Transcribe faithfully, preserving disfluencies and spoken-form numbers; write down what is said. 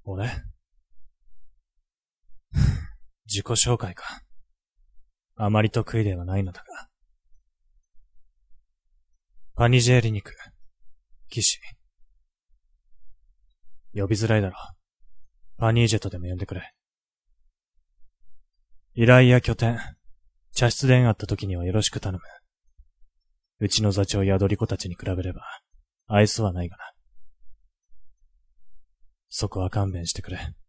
俺自己紹介か。あまり得意ではないのだが。パニジェーリニク、騎士。呼びづらいだろ。パニージェとでも呼んでくれ。依頼や拠点、茶室であった時にはよろしく頼む。うちの座長や踊り子たちに比べれば、愛想はないがな。そこは勘弁してくれ。